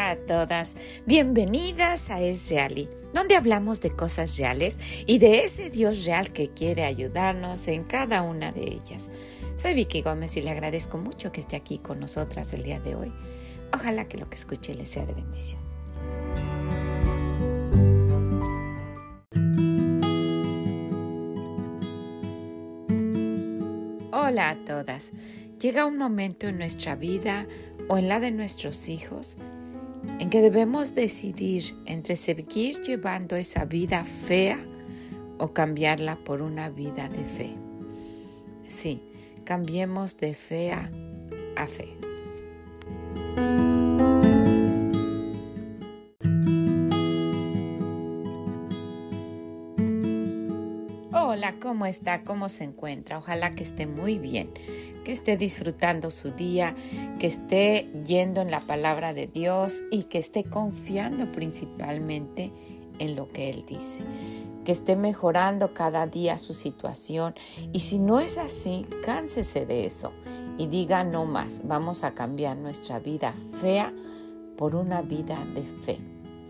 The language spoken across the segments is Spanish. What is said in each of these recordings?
Hola a todas, bienvenidas a Es Reali, donde hablamos de cosas reales y de ese Dios real que quiere ayudarnos en cada una de ellas. Soy Vicky Gómez y le agradezco mucho que esté aquí con nosotras el día de hoy. Ojalá que lo que escuche le sea de bendición. Hola a todas. Llega un momento en nuestra vida o en la de nuestros hijos en que debemos decidir entre seguir llevando esa vida fea o cambiarla por una vida de fe. Sí, cambiemos de fea a fe. Hola, ¿cómo está? ¿Cómo se encuentra? Ojalá que esté muy bien, que esté disfrutando su día, que esté yendo en la palabra de Dios y que esté confiando principalmente en lo que Él dice, que esté mejorando cada día su situación y si no es así, cánsese de eso y diga no más, vamos a cambiar nuestra vida fea por una vida de fe.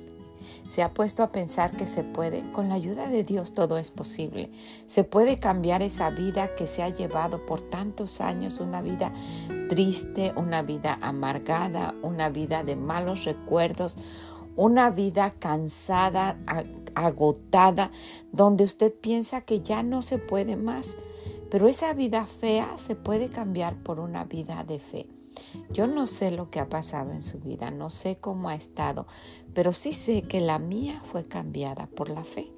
¿Se ha puesto a pensar que se puede? Con la ayuda de Dios todo es posible. Se puede cambiar esa vida que se ha llevado por tantos años, una vida triste, una vida amargada, una vida de malos recuerdos, una vida cansada, agotada, donde usted piensa que ya no se puede más. Pero esa vida fea se puede cambiar por una vida de fe. Yo no sé lo que ha pasado en su vida, no sé cómo ha estado, pero sí sé que la mía fue cambiada por la fe.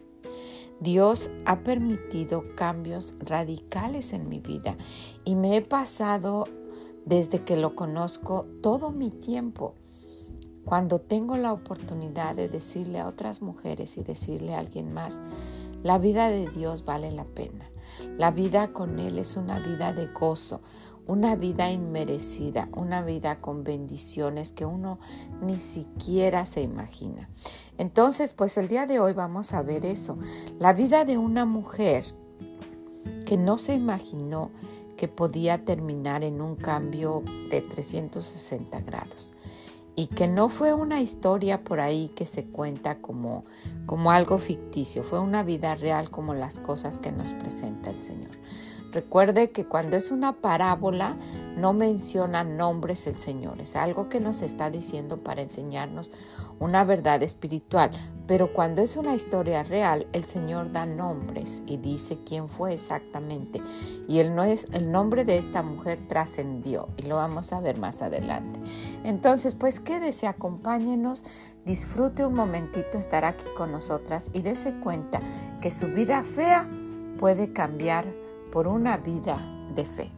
Dios ha permitido cambios radicales en mi vida y me he pasado desde que lo conozco todo mi tiempo. Cuando tengo la oportunidad de decirle a otras mujeres y decirle a alguien más, la vida de Dios vale la pena. La vida con Él es una vida de gozo, una vida inmerecida, una vida con bendiciones que uno ni siquiera se imagina. Entonces, pues el día de hoy vamos a ver eso. La vida de una mujer que no se imaginó que podía terminar en un cambio de 360 grados. Y que no fue una historia por ahí que se cuenta como algo ficticio. Fue una vida real como las cosas que nos presenta el Señor. Recuerde que cuando es una parábola no menciona nombres el Señor. Es algo que nos está diciendo para enseñarnos una verdad espiritual. Pero cuando es una historia real, el Señor da nombres y dice quién fue exactamente. Y el nombre de esta mujer trascendió y lo vamos a ver más adelante. Entonces, pues quédese, acompáñenos, disfrute un momentito estar aquí con nosotras y dése cuenta que su vida fea puede cambiar por una vida de fe.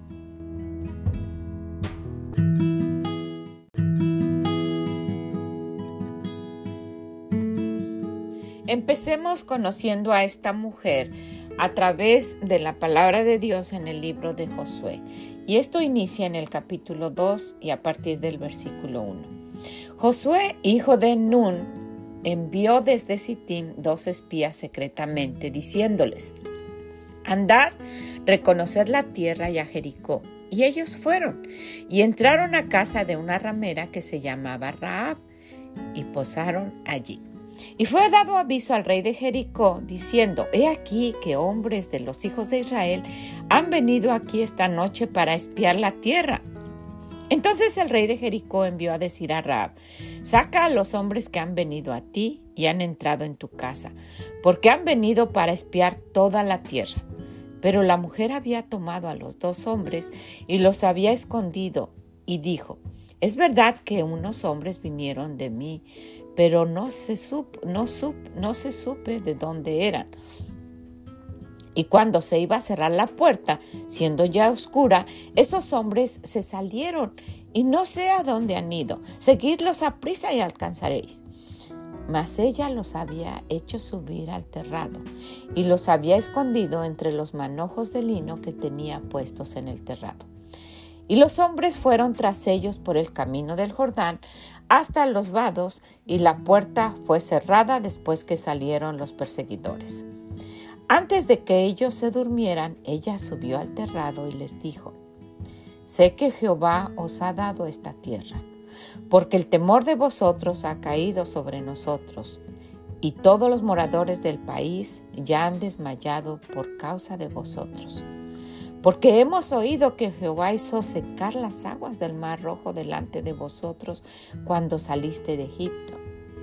Empecemos conociendo a esta mujer a través de la palabra de Dios en el libro de Josué. Y esto inicia en el capítulo 2 y a partir del versículo 1. Josué, hijo de Nun, envió desde Sittim 2 espías secretamente, diciéndoles: andad, reconocer la tierra y a Jericó. Y ellos fueron y entraron a casa de una ramera que se llamaba Rahab y posaron allí. Y fue dado aviso al rey de Jericó, diciendo: he aquí que hombres de los hijos de Israel han venido aquí esta noche para espiar la tierra. Entonces el rey de Jericó envió a decir a Rahab: saca a los hombres que han venido a ti y han entrado en tu casa, porque han venido para espiar toda la tierra. Pero la mujer había tomado a los 2 hombres y los había escondido y dijo: es verdad que unos hombres vinieron de mí, pero no se supe de dónde eran. Y cuando se iba a cerrar la puerta, siendo ya oscura, esos hombres se salieron y no sé a dónde han ido. Seguidlos a prisa y alcanzaréis. Mas ella los había hecho subir al terrado y los había escondido entre los manojos de lino que tenía puestos en el terrado. Y los hombres fueron tras ellos por el camino del Jordán hasta los vados, y la puerta fue cerrada después que salieron los perseguidores. Antes de que ellos se durmieran, ella subió al terrado y les dijo: sé que Jehová os ha dado esta tierra. porque el temor de vosotros ha caído sobre nosotros, y todos los moradores del país ya han desmayado por causa de vosotros. Porque hemos oído que Jehová hizo secar las aguas del mar Rojo delante de vosotros cuando saliste de Egipto.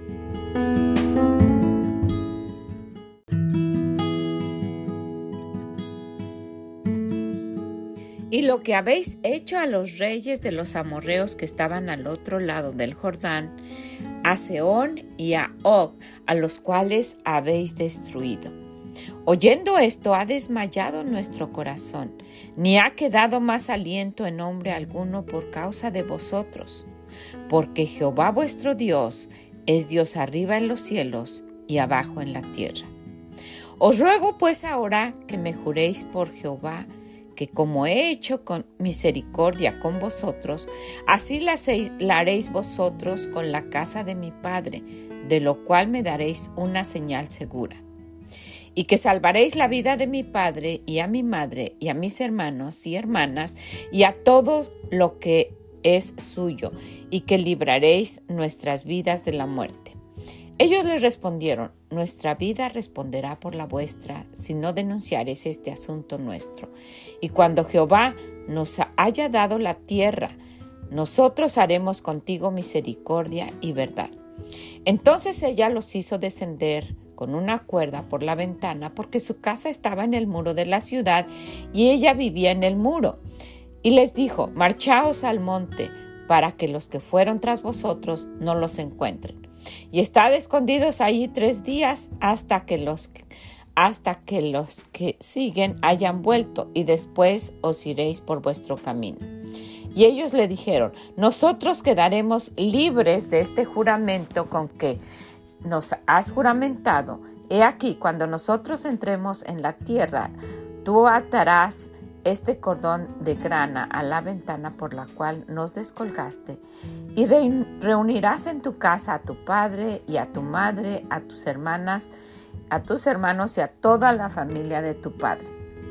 Y lo que habéis hecho a los reyes de los amorreos que estaban al otro lado del Jordán, a Sehón y a Og, a los cuales habéis destruido. Oyendo esto, ha desmayado nuestro corazón, ni ha quedado más aliento en hombre alguno por causa de vosotros, porque Jehová vuestro Dios es Dios arriba en los cielos y abajo en la tierra. Os ruego pues ahora que me juréis por Jehová, que como he hecho con misericordia con vosotros, así la haréis vosotros con la casa de mi padre, de lo cual me daréis una señal segura. Y que salvaréis la vida de mi padre y a mi madre y a mis hermanos y hermanas y a todo lo que es suyo, y que libraréis nuestras vidas de la muerte. Ellos le respondieron: nuestra vida responderá por la vuestra, si no denunciareis este asunto nuestro. Y cuando Jehová nos haya dado la tierra, nosotros haremos contigo misericordia y verdad. Entonces ella los hizo descender con una cuerda por la ventana, porque su casa estaba en el muro de la ciudad y ella vivía en el muro. Y les dijo: marchaos al monte, para que los que fueron tras vosotros no los encuentren. Y estad escondidos ahí 3 días hasta que los que siguen hayan vuelto, y después os iréis por vuestro camino. Y ellos le dijeron: nosotros quedaremos libres de este juramento con que nos has juramentado. He aquí, cuando nosotros entremos en la tierra, tú atarás este cordón de grana a la ventana por la cual nos descolgaste, y reunirás en tu casa a tu padre y a tu madre, a tus hermanas, a tus hermanos y a toda la familia de tu padre.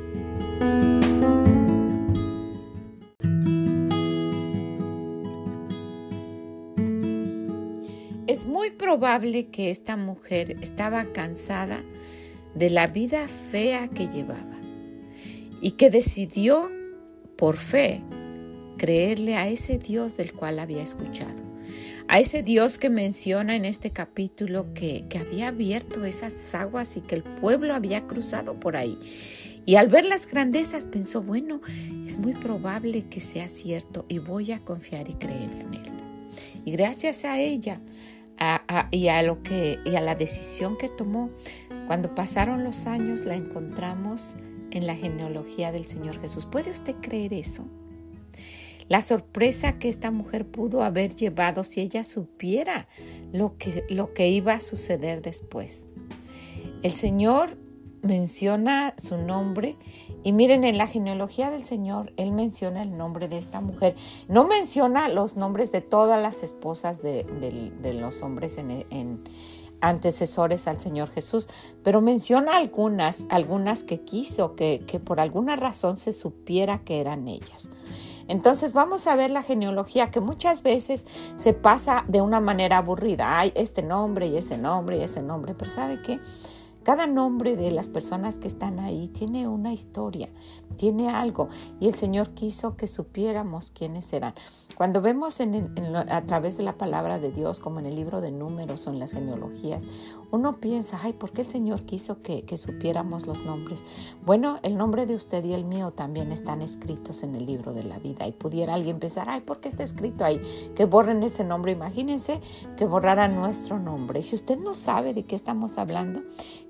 Es muy probable que esta mujer estaba cansada de la vida fea que llevaba y que decidió, por fe, creerle a ese Dios del cual había escuchado, a ese Dios que menciona en este capítulo que había abierto esas aguas y que el pueblo había cruzado por ahí. Y al ver las grandezas pensó: bueno, es muy probable que sea cierto y voy a confiar y creer en él. Y gracias a ella y a la decisión que tomó, cuando pasaron los años la encontramos en la genealogía del Señor Jesús. ¿Puede usted creer eso? La sorpresa que esta mujer pudo haber llevado si ella supiera lo que iba a suceder después. El Señor menciona su nombre, y miren, en la genealogía del Señor, Él menciona el nombre de esta mujer. No menciona los nombres de todas las esposas de los hombres en antecesores al Señor Jesús, pero menciona algunas que quiso que por alguna razón se supiera que eran ellas. Entonces vamos a ver la genealogía, que muchas veces se pasa de una manera aburrida. Hay este nombre y ese nombre y ese nombre, pero ¿sabe qué? Cada nombre de las personas que están ahí tiene una historia, tiene algo, y el Señor quiso que supiéramos quiénes eran. Cuando vemos a través de la palabra de Dios, como en el libro de Números o en las genealogías, uno piensa: ay, ¿por qué el Señor quiso que supiéramos los nombres? Bueno, el nombre de usted y el mío también están escritos en el libro de la vida, y pudiera alguien pensar: ay, ¿por qué está escrito ahí? Que borren ese nombre. Imagínense que borraran nuestro nombre. Si usted no sabe de qué estamos hablando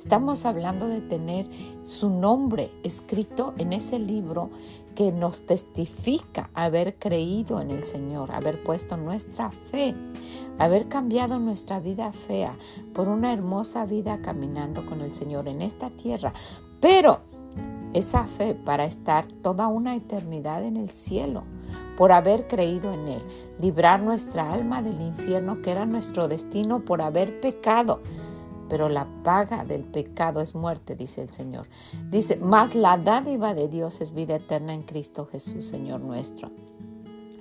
de tener su nombre escrito en ese libro que nos testifica haber creído en el Señor, haber puesto nuestra fe, haber cambiado nuestra vida fea por una hermosa vida caminando con el Señor en esta tierra. Pero esa fe para estar toda una eternidad en el cielo, por haber creído en Él, librar nuestra alma del infierno, que era nuestro destino por haber pecado. Pero la paga del pecado es muerte, dice el Señor. Dice: mas la dádiva de Dios es vida eterna en Cristo Jesús, Señor nuestro.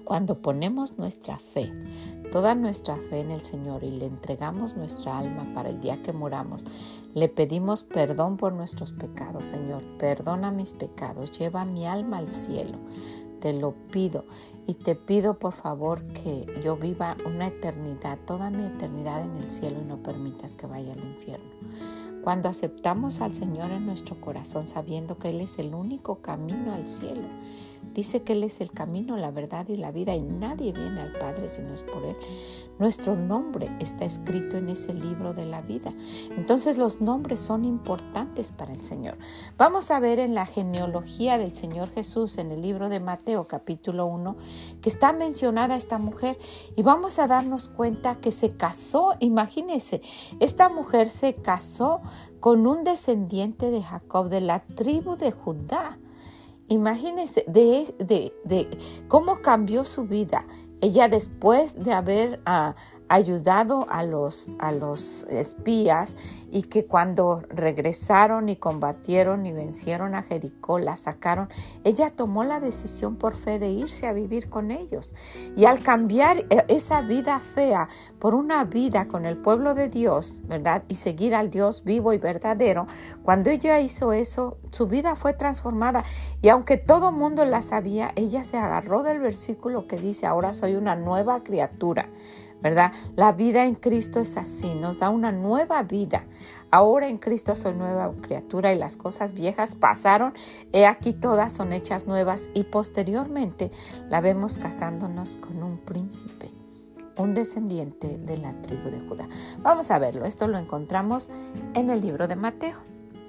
Cuando ponemos nuestra fe, toda nuestra fe en el Señor y le entregamos nuestra alma para el día que moramos, le pedimos perdón por nuestros pecados. Señor, perdona mis pecados, lleva mi alma al cielo. Te lo pido y te pido por favor que yo viva una eternidad, toda mi eternidad en el cielo y no permitas que vaya al infierno. Cuando aceptamos al Señor en nuestro corazón sabiendo que Él es el único camino al cielo, dice que Él es el camino, la verdad y la vida y nadie viene al Padre si no es por Él. Nuestro nombre está escrito en ese libro de la vida. Entonces los nombres son importantes para el Señor. Vamos a ver en la genealogía del Señor Jesús en el libro de Mateo capítulo 1 que está mencionada esta mujer y vamos a darnos cuenta que se casó. Imagínense, esta mujer se casó con un descendiente de Jacob de la tribu de Judá. Imagínense de cómo cambió su vida. Ella, después de haber ayudado a los espías y que cuando regresaron y combatieron y vencieron a Jericó, la sacaron, ella tomó la decisión por fe de irse a vivir con ellos. Y al cambiar esa vida fea por una vida con el pueblo de Dios, ¿verdad? Y seguir al Dios vivo y verdadero, cuando ella hizo eso, su vida fue transformada. Y aunque todo mundo la sabía, ella se agarró del versículo que dice, ahora soy una nueva criatura, ¿verdad? La vida en Cristo es así, nos da una nueva vida. Ahora en Cristo soy nueva criatura y las cosas viejas pasaron, he aquí todas son hechas nuevas. Y posteriormente la vemos casándonos con un príncipe, un descendiente de la tribu de Judá. Vamos a verlo, esto lo encontramos en el libro de Mateo.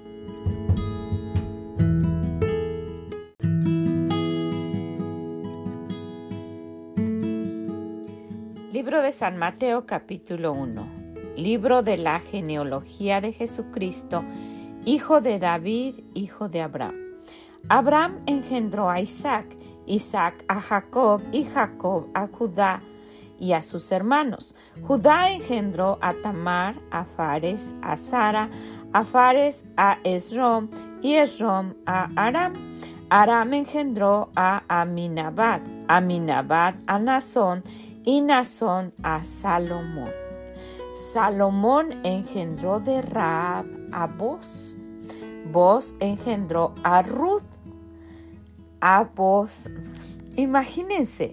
Libro de San Mateo capítulo 1, libro de la genealogía de Jesucristo, hijo de David, hijo de Abraham. Abraham engendró a Isaac, Isaac a Jacob y Jacob a Judá y a sus hermanos. Judá engendró a Tamar, a Fares, a Sara, a Fares a Esrom y Esrom a Aram. Aram engendró a Aminabad, Aminabad a Nazón y Nazón a Salomón. Salomón engendró de Rahab a Boz. Boz engendró a Ruth. A Boz, imagínense,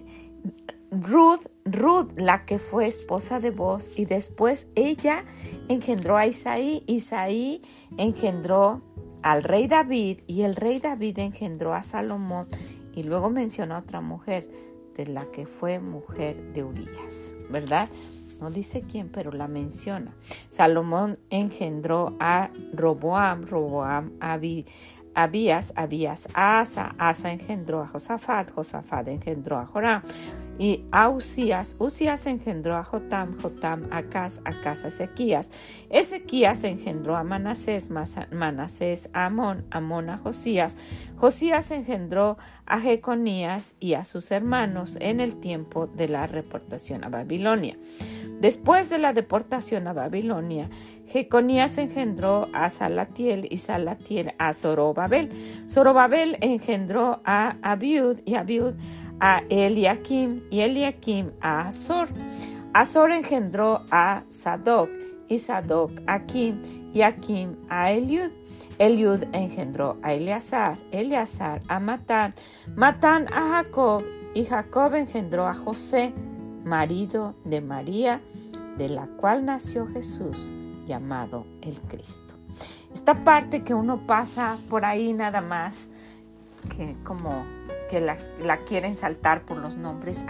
Ruth, la que fue esposa de Boz, y después ella engendró a Isaí. Isaí engendró al rey David y el rey David engendró a Salomón. Y luego menciona a otra mujer, de la que fue mujer de Urías, ¿verdad? No dice quién, pero la menciona. Salomón engendró a Roboam, Roboam a Abías, Abías a Asa, Asa engendró a Josafat, Josafat engendró a Joram y a Usías, Usías engendró a Jotam, Jotam a Acaz, Acaz a Ezequías, Ezequías engendró a Manasés, Manasés a Amón, Amón a Josías, Josías engendró a Jeconías y a sus hermanos en el tiempo de la deportación a Babilonia. Después de la deportación a Babilonia, Jeconías engendró a Salatiel y Salatiel a Zorobabel. Zorobabel engendró a Abiud y Abiud a Eliakim y Eliakim a Azor. Azor engendró a Sadoc y Sadoc a Akim y Akim a Eliud. Eliud engendró a Eleazar, Eleazar a Matán, Matán a Jacob y Jacob engendró a José, marido de María, de la cual nació Jesús, llamado el Cristo. Esta parte que uno pasa por ahí nada más, que como que la quieren saltar por los nombres,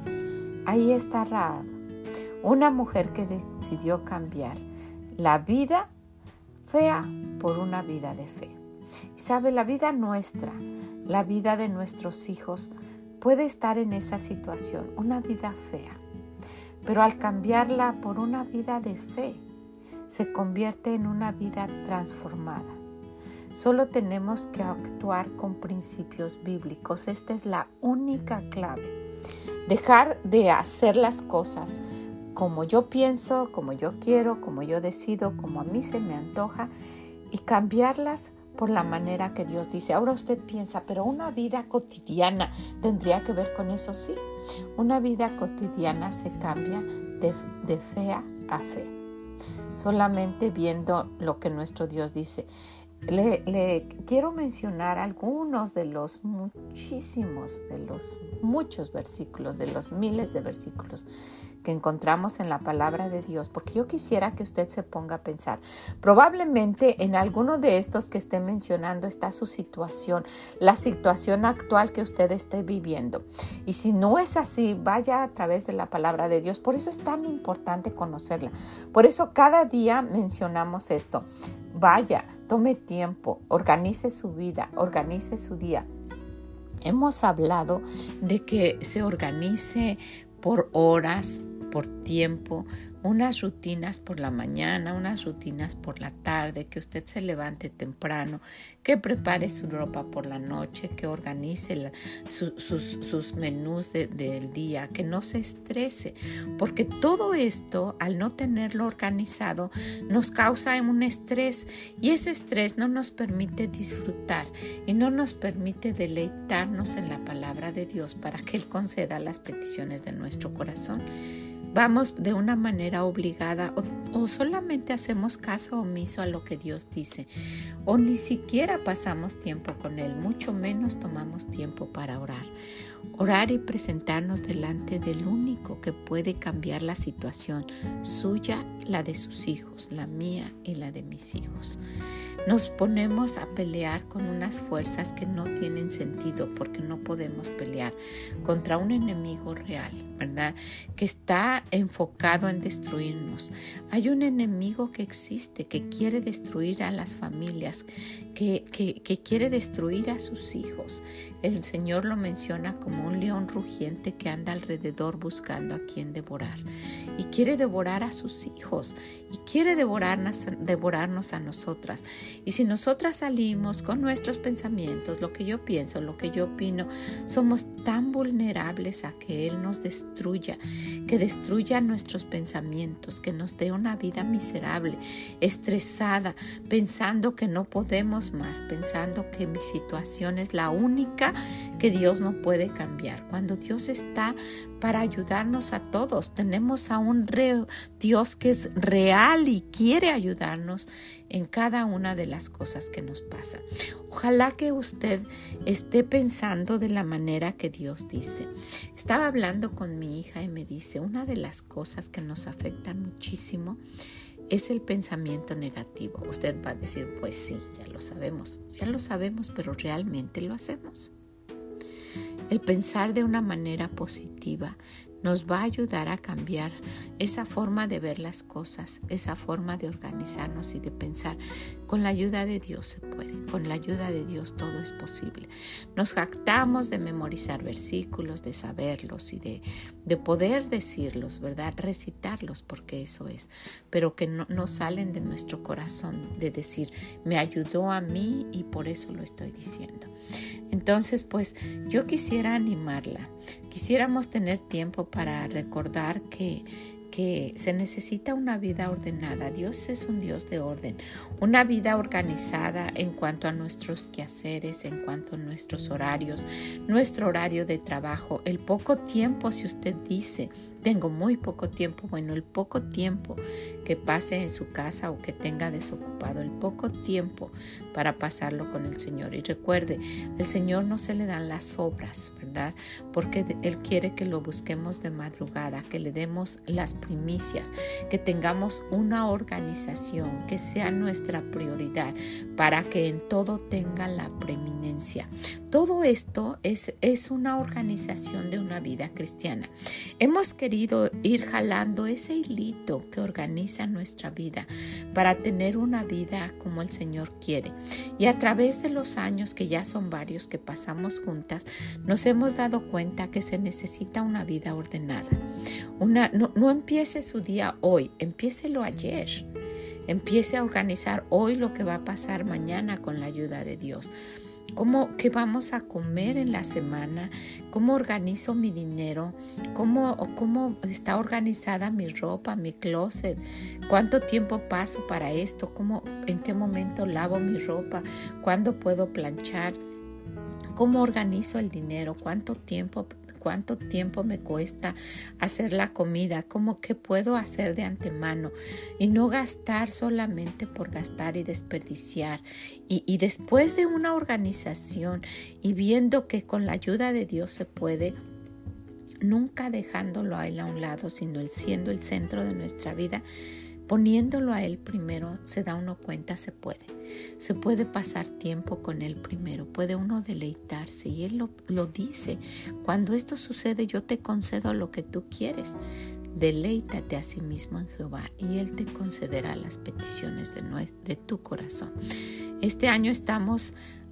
ahí está Rahab, una mujer que decidió cambiar la vida fea por una vida de fe. Y sabe, la vida nuestra, la vida de nuestros hijos puede estar en esa situación, una vida fea, pero al cambiarla por una vida de fe, se convierte en una vida transformada. Solo tenemos que actuar con principios bíblicos. Esta es la única clave. Dejar de hacer las cosas como yo pienso, como yo quiero, como yo decido, como a mí se me antoja, y cambiarlas por la manera que Dios dice. Ahora usted piensa, pero una vida cotidiana tendría que ver con eso. Sí, una vida cotidiana se cambia de fe a fe, solamente viendo lo que nuestro Dios dice. Le quiero mencionar algunos de los muchos versículos, de los miles de versículos que encontramos en la palabra de Dios, porque yo quisiera que usted se ponga a pensar. Probablemente en alguno de estos que esté mencionando está su situación, la situación actual que usted esté viviendo. Y si no es así, vaya a través de la palabra de Dios. Por eso es tan importante conocerla. Por eso cada día mencionamos esto. Vaya, tome tiempo, organice su vida, organice su día. Hemos hablado de que se organice por horas, por tiempo, unas rutinas por la mañana, unas rutinas por la tarde, que usted se levante temprano, que prepare su ropa por la noche, que organice sus menús del día, que no se estrese, porque todo esto, al no tenerlo organizado, nos causa un estrés, y ese estrés no nos permite disfrutar y no nos permite deleitarnos en la palabra de Dios para que Él conceda las peticiones de nuestro corazón. Vamos de una manera obligada o solamente hacemos caso omiso a lo que Dios dice, o ni siquiera pasamos tiempo con Él, mucho menos tomamos tiempo para orar. Orar y presentarnos delante del único que puede cambiar la situación suya, la de sus hijos, la mía y la de mis hijos. Nos ponemos a pelear con unas fuerzas que no tienen sentido, porque no podemos pelear contra un enemigo real, ¿verdad? Que está enfocado en destruirnos. Hay un enemigo que existe, que quiere destruir a las familias, que quiere destruir a sus hijos. El Señor lo menciona como un león rugiente que anda alrededor buscando a quien devorar. Y quiere devorar a sus hijos. Y quiere devorarnos a nosotras. Y si nosotras salimos con nuestros pensamientos, lo que yo pienso, lo que yo opino, somos tan vulnerables a que Él nos destruya, que destruya nuestros pensamientos, que nos dé una vida miserable, estresada, pensando que no podemos más, pensando que mi situación es la única que Dios no puede cambiar. Cuando Dios está para ayudarnos a todos, tenemos a un Dios que es real y quiere ayudarnos en cada una de las cosas que nos pasan. Ojalá que usted esté pensando de la manera que Dios dice. Estaba hablando con mi hija y me dice, una de las cosas que nos afectan muchísimo es el pensamiento negativo. Usted va a decir, pues sí, ya lo sabemos, pero realmente lo hacemos. El pensar de una manera positiva nos va a ayudar a cambiar esa forma de ver las cosas, esa forma de organizarnos y de pensar. Con la ayuda de Dios se puede, con la ayuda de Dios todo es posible. Nos jactamos de memorizar versículos, de saberlos y de poder decirlos, ¿verdad? Recitarlos, porque eso es, pero que no salen de nuestro corazón, de decir, me ayudó a mí y por eso lo estoy diciendo. Entonces, pues yo quisiera animarla, quisiéramos tener tiempo para recordar que se necesita una vida ordenada. Dios es un Dios de orden, una vida organizada en cuanto a nuestros quehaceres, en cuanto a nuestros horarios, nuestro horario de trabajo, el poco tiempo, si usted dice, tengo muy poco tiempo, bueno, el poco tiempo que pase en su casa o que tenga desocupado, el poco tiempo para pasarlo con el Señor. Y recuerde, al Señor no se le dan las obras, ¿verdad? Porque Él quiere que lo busquemos de madrugada, que le demos las primicias, que tengamos una organización, que sea nuestra prioridad, para que en todo tenga la preeminencia. Todo esto es una organización de una vida cristiana. Hemos querido ir jalando ese hilito que organiza nuestra vida para tener una vida como el Señor quiere. Y a través de los años, que ya son varios que pasamos juntas, nos hemos dado cuenta que se necesita una vida ordenada. No empiece su día hoy, empiécelo ayer. Empiece a organizar hoy lo que va a pasar mañana con la ayuda de Dios. qué vamos a comer en la semana, cómo organizo mi dinero, cómo está organizada mi ropa, mi closet, cuánto tiempo paso para esto, en qué momento lavo mi ropa, cuándo puedo planchar, cómo organizo el dinero, cuánto tiempo me cuesta hacer la comida, qué puedo hacer de antemano y no gastar solamente por gastar y desperdiciar. Y después de una organización y viendo que con la ayuda de Dios se puede, nunca dejándolo a Él a un lado, sino Él siendo el centro de nuestra vida, poniéndolo a Él primero, se da uno cuenta, se puede pasar tiempo con Él primero, puede uno deleitarse, y Él lo dice: cuando esto sucede, yo te concedo lo que tú quieres. Deleítate a sí mismo en Jehová y Él te concederá las peticiones de tu corazón. Este año estamos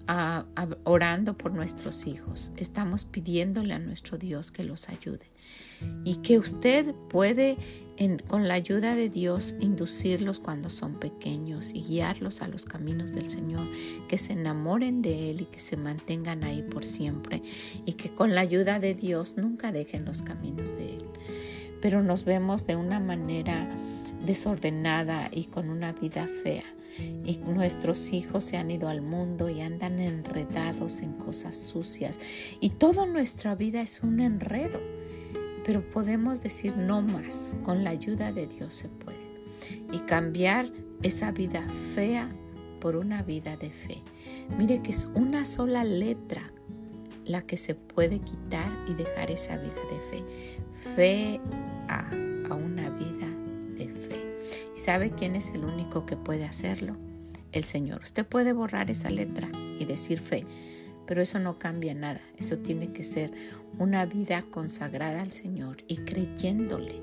orando por nuestros hijos, estamos pidiéndole a nuestro Dios que los ayude, y que usted puede con la ayuda de Dios inducirlos cuando son pequeños y guiarlos a los caminos del Señor, que se enamoren de Él y que se mantengan ahí por siempre, y que con la ayuda de Dios nunca dejen los caminos de Él. Pero nos vemos de una manera desordenada y con una vida fea, y nuestros hijos se han ido al mundo y andan enredados en cosas sucias, y toda nuestra vida es un enredo. Pero podemos decir no más, con la ayuda de Dios se puede, y cambiar esa vida fea por una vida de fe. Mire que es una sola letra la que se puede quitar y dejar esa vida de fe. Fe a una vida de fe. ¿Y sabe quién es el único que puede hacerlo? El Señor. Usted puede borrar esa letra y decir fe, pero eso no cambia nada. Eso tiene que ser una vida consagrada al Señor y creyéndole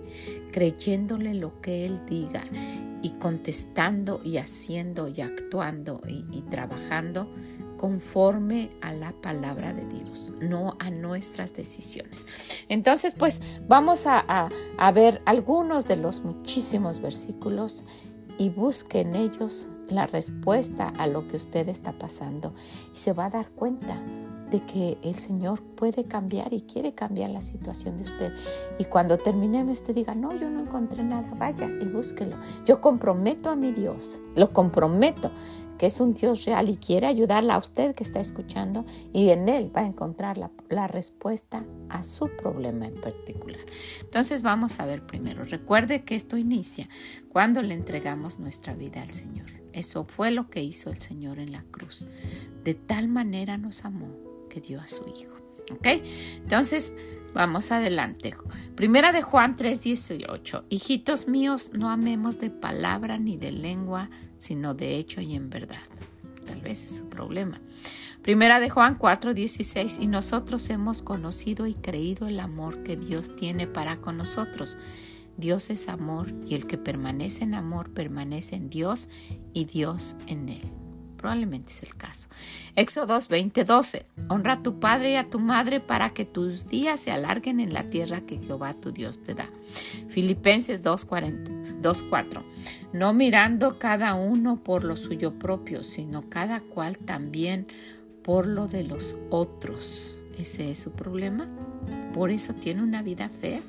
lo que Él diga, y contestando y haciendo y actuando y trabajando conforme a la palabra de Dios, no a nuestras decisiones. Entonces, pues vamos a ver algunos de los muchísimos versículos y busque en ellos la respuesta a lo que usted está pasando, y se va a dar cuenta de que el Señor puede cambiar y quiere cambiar la situación de usted. Y cuando terminemos, usted diga: no, yo no encontré nada, vaya y búsquelo. Yo comprometo a mi Dios, lo comprometo, que es un Dios real y quiere ayudarla a usted que está escuchando, y en Él va a encontrar la respuesta a su problema en particular. Entonces vamos a ver primero. Recuerde que esto inicia cuando le entregamos nuestra vida al Señor. Eso fue lo que hizo el Señor en la cruz. De tal manera nos amó que dio a su Hijo. ¿Ok? Entonces vamos adelante. Primera de Juan 3:18. Hijitos míos, no amemos de palabra ni de lengua, sino de hecho y en verdad. Tal vez es su problema. Primera de Juan 4:16. Y nosotros hemos conocido y creído el amor que Dios tiene para con nosotros. Dios es amor, y el que permanece en amor permanece en Dios y Dios en él. Probablemente es el caso. Éxodo 20:12. Honra a tu padre y a tu madre para que tus días se alarguen en la tierra que Jehová tu Dios te da. Filipenses 2:4. No mirando cada uno por lo suyo propio, sino cada cual también por lo de los otros. ¿Ese es su problema? ¿Por eso tiene una vida fea?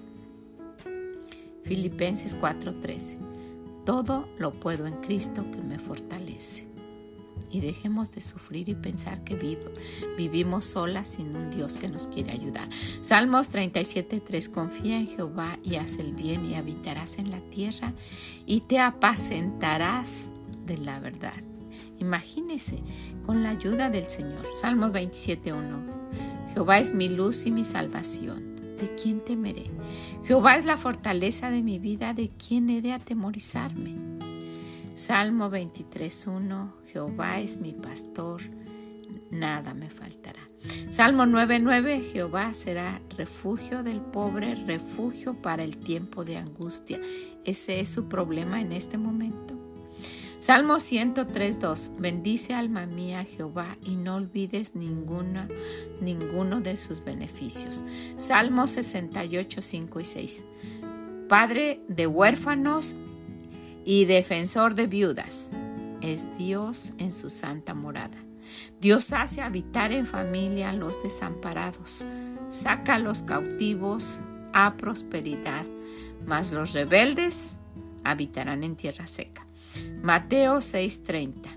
Filipenses 4:13. Todo lo puedo en Cristo que me fortalece. Y dejemos de sufrir y pensar que vivimos solas sin un Dios que nos quiere ayudar. Salmos 37:3. Confía en Jehová y haz el bien, y habitarás en la tierra y te apacentarás de la verdad. Imagínese con la ayuda del Señor. Salmos 27:1. Jehová es mi luz y mi salvación. ¿De quién temeré? Jehová es la fortaleza de mi vida. ¿De quién he de atemorizarme? Salmo 23:1. Jehová es mi pastor, nada me faltará. Salmo 9:9. Jehová será refugio del pobre, refugio para el tiempo de angustia. ¿Ese es su problema en este momento? Salmo 103:2. Bendice, alma mía, a Jehová, y no olvides ninguno de sus beneficios. Salmo 68:5 y 6. Padre de huérfanos y defensor de viudas, es Dios en su santa morada. Dios hace habitar en familia a los desamparados, saca a los cautivos a prosperidad, mas los rebeldes habitarán en tierra seca. Mateo 6:30.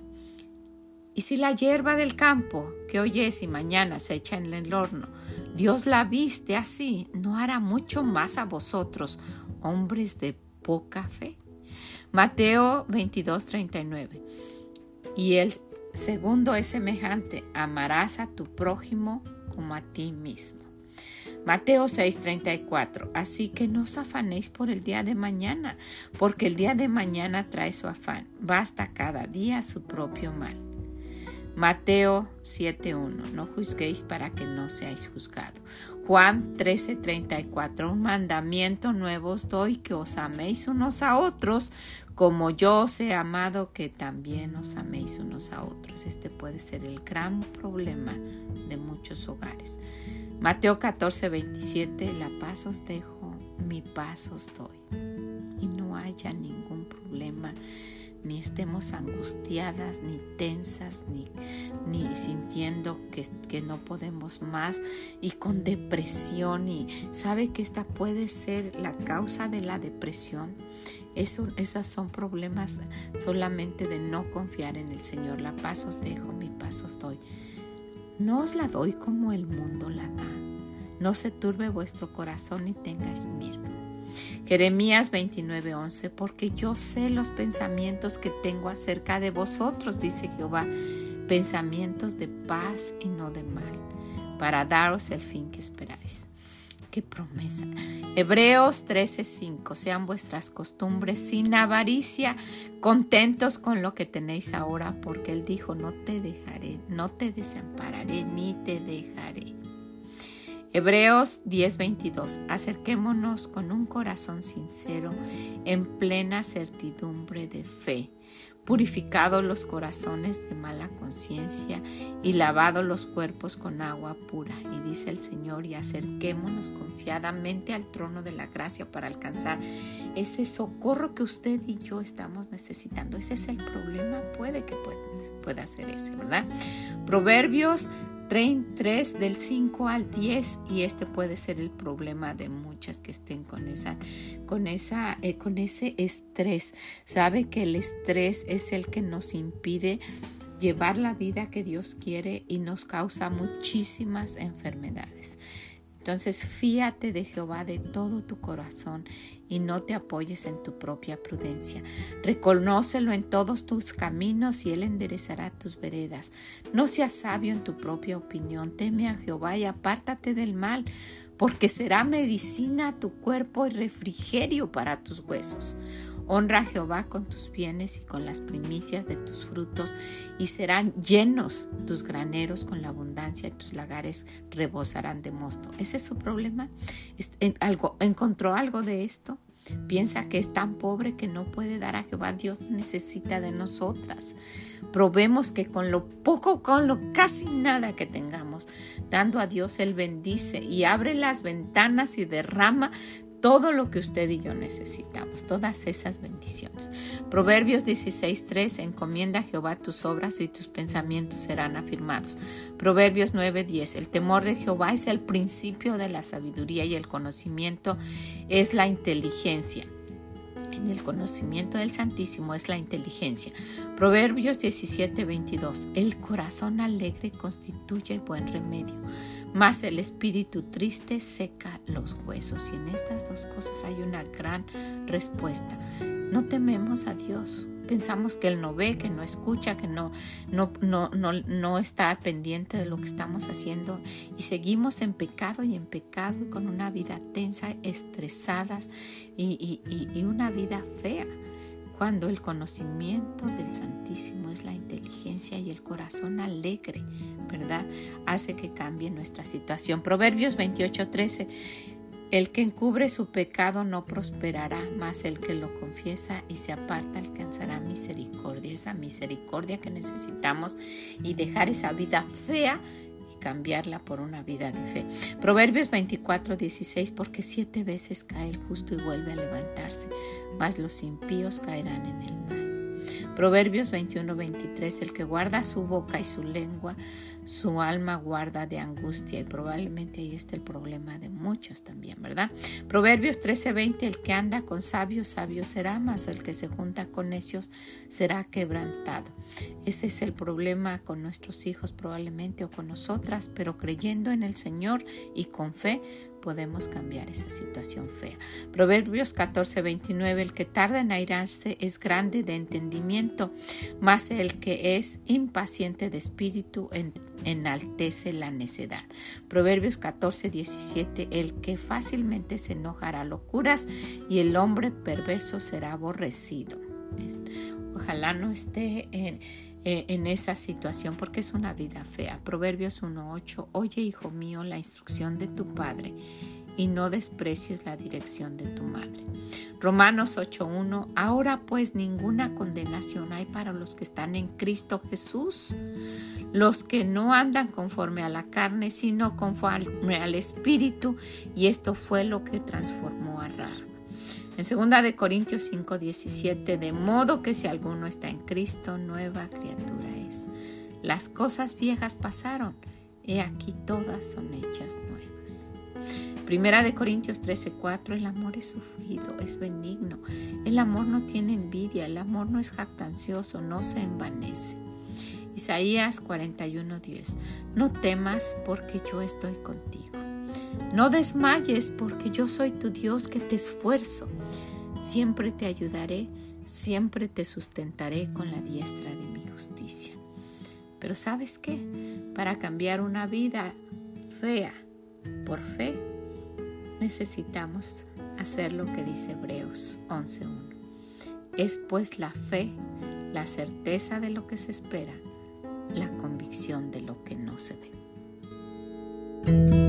Y si la hierba del campo, que hoy es y mañana se echa en el horno, Dios la viste así, ¿no hará mucho más a vosotros, hombres de poca fe? Mateo 22:39. Y el segundo es semejante: amarás a tu prójimo como a ti mismo. Mateo 6:34. Así que no os afanéis por el día de mañana, porque el día de mañana trae su afán. Basta cada día su propio mal. Mateo 7:1. No juzguéis para que no seáis juzgados. Juan 13:34. Un mandamiento nuevo os doy, que os améis unos a otros, como yo os he amado, que también os améis unos a otros. Este puede ser el gran problema de muchos hogares. Mateo 14:27. La paz os dejo, mi paz os doy. Y no haya ningún problema, ni estemos angustiadas, ni tensas, ni sintiendo que no podemos más, y con depresión. Y sabe que esta puede ser la causa de la depresión. Esos son problemas solamente de no confiar en el Señor. La paz os dejo, mi paz os doy. No os la doy como el mundo la da. No se turbe vuestro corazón ni tengáis miedo. Jeremías 29:11. Porque yo sé los pensamientos que tengo acerca de vosotros, dice Jehová, pensamientos de paz y no de mal, para daros el fin que esperáis. ¡Qué promesa! Hebreos 13:5. Sean vuestras costumbres sin avaricia, contentos con lo que tenéis ahora, porque Él dijo: no te dejaré, no te desampararé, ni te dejaré. Hebreos 10:22. Acerquémonos con un corazón sincero, en plena certidumbre de fe, purificados los corazones de mala conciencia y lavados los cuerpos con agua pura. Y dice el Señor: y acerquémonos confiadamente al trono de la gracia para alcanzar ese socorro que usted y yo estamos necesitando. Ese es el problema, puede ser ese, ¿verdad? Proverbios 33 del 5 al 10, y este puede ser el problema de muchas que estén con ese estrés. Sabe que el estrés es el que nos impide llevar la vida que Dios quiere y nos causa muchísimas enfermedades. Entonces, fíate de Jehová de todo tu corazón y no te apoyes en tu propia prudencia. Reconócelo en todos tus caminos y Él enderezará tus veredas. No seas sabio en tu propia opinión. Teme a Jehová y apártate del mal, porque será medicina a tu cuerpo y refrigerio para tus huesos. Honra a Jehová con tus bienes y con las primicias de tus frutos, y serán llenos tus graneros con la abundancia, y tus lagares rebosarán de mosto. ¿Ese es su problema? ¿Encontró algo de esto? Piensa que es tan pobre que no puede dar a Jehová. Dios necesita de nosotras. Probemos que con lo poco, con lo casi nada que tengamos, dando a Dios, Él bendice y abre las ventanas y derrama todo lo que usted y yo necesitamos, todas esas bendiciones. Proverbios 16:3. Encomienda a Jehová tus obras y tus pensamientos serán afirmados. Proverbios 9:10. El temor de Jehová es el principio de la sabiduría, y el conocimiento es la inteligencia. En el conocimiento del Santísimo es la inteligencia. Proverbios 17:22. El corazón alegre constituye buen remedio, mas el espíritu triste seca los huesos. Y en estas dos cosas hay una gran respuesta. No tememos a Dios. Pensamos que Él no ve, que no escucha, que no está pendiente de lo que estamos haciendo, y seguimos en pecado y con una vida tensa, estresadas y una vida fea, cuando el conocimiento del Santísimo es la inteligencia y el corazón alegre, ¿verdad? Hace que cambie nuestra situación. Proverbios 28:13. El que encubre su pecado no prosperará, mas el que lo confiesa y se aparta alcanzará misericordia. Esa misericordia que necesitamos, y dejar esa vida fea y cambiarla por una vida de fe. Proverbios 24:16. Porque 7 veces cae el justo y vuelve a levantarse, mas los impíos caerán en el mal. Proverbios 21:23, el que guarda su boca y su lengua, su alma guarda de angustia. Y probablemente ahí está el problema de muchos también, ¿verdad? Proverbios 13:20, el que anda con sabios, sabio será, mas el que se junta con necios será quebrantado. Ese es el problema con nuestros hijos probablemente, o con nosotras, pero creyendo en el Señor y con fe podemos cambiar esa situación fea. Proverbios 14:29, el que tarda en airarse es grande de entendimiento, mas el que es impaciente de espíritu enaltece la necedad. Proverbios 14:17, el que fácilmente se enoja hará locuras y el hombre perverso será aborrecido. Ojalá no esté en esa situación, porque es una vida fea. Proverbios 1:8, oye, hijo mío, la instrucción de tu padre y no desprecies la dirección de tu madre. Romanos 8:1, ahora pues ninguna condenación hay para los que están en Cristo Jesús, los que no andan conforme a la carne, sino conforme al Espíritu, y esto fue lo que transformó a Rahab. En 2 Corintios 5:17, de modo que si alguno está en Cristo, nueva criatura es. Las cosas viejas pasaron, he aquí todas son hechas nuevas. 1 Corintios 13:4, el amor es sufrido, es benigno, el amor no tiene envidia, el amor no es jactancioso, no se envanece. Isaías 41:10, no temas porque yo estoy contigo. No desmayes porque yo soy tu Dios que te esfuerzo. Siempre te ayudaré, siempre te sustentaré con la diestra de mi justicia. Pero ¿sabes qué? Para cambiar una vida fea por fe, necesitamos hacer lo que dice Hebreos 11:1. Es pues la fe, la certeza de lo que se espera, la convicción de lo que no se ve.